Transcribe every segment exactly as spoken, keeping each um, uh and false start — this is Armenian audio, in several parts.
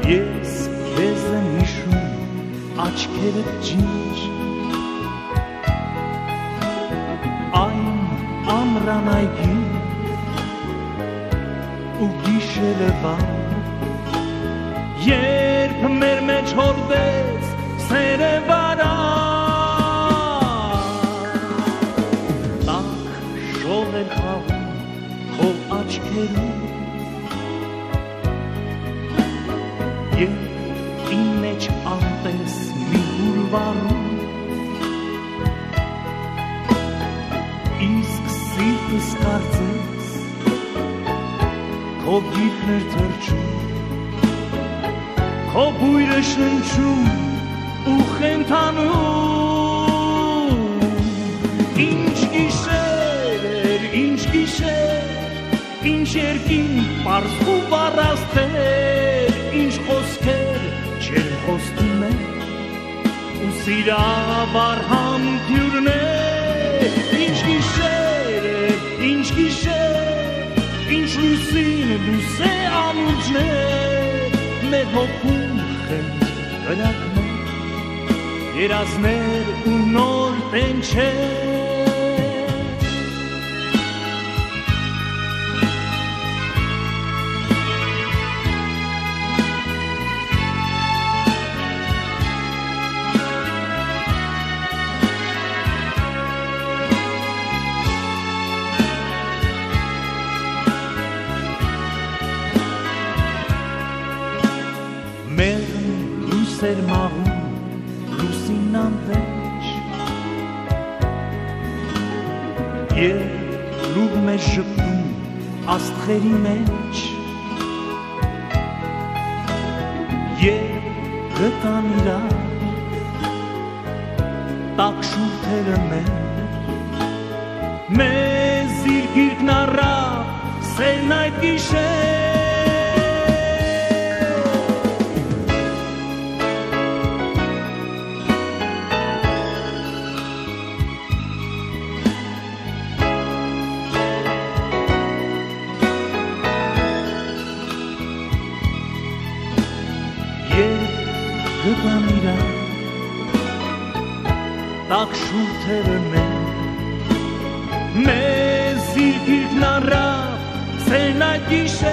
Ես քեզ եմ հիշում աչքերդ ջինջ, այն ամրանայգի ու գիշերը վար, երբ մեր մեջ հորդեց սերը վարար, տակ շող էր խաղում քո աչքերում, և իմ մեջ անտես մի հուրվարում, իսկ սիրտս կարծես քո գիրկն էր թրջում, քո բույրը շնչում ու խենթանում, ինչ գիշեր էր, ինչ գիշեր, ինչ երկինք պարզ ու պառաստեր, ինչ խոսքեր չեն խոստում է ու սիրավար համբյուրներ, ինչ գիշեր է, ինչ գիշեր, ինչ լուսին լուսե անուրջներ, մեր հոգում խենթ կրակներ, երազներ ու նոր տենչեր, էր մաղում լուսին անպեջ, և լուգ մեզ ժպտում աստղերի մեջ, և գտան իրար տակ շուրթերը մեր, մեզ իր գիրկն առավ սերն այդ գիշեր, գտան իրար տակ շուրթերը մեր, մեզ իր գիրկն առավ սերն այդ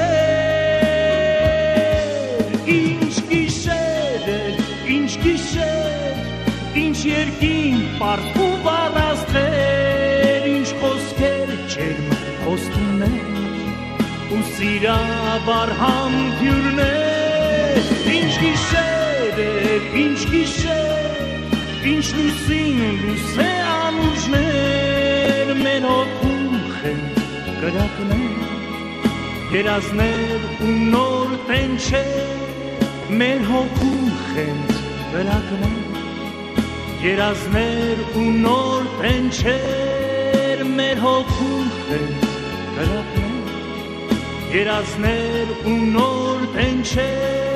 գիշեր, ինչ գիշեր էր, ինչ գիշեր, ինչ երկինք պարզ ու պառաստեր, ինչ խոսքեր ջերմ խոստումներ ու սիրավար համբյուրներ, ինչ գիշեր, ինչ գիշեր, ինչ լուսին լուսե անուրջներ, մեր հոգում խենթ կրակներ, երազներ ու նոր տենչեր, մեր հոգում խենթ կրակներ, երազներ ու նոր տենչեր, մեր հոգում խենթ կրակներ, երազներ ու նոր տենչեր,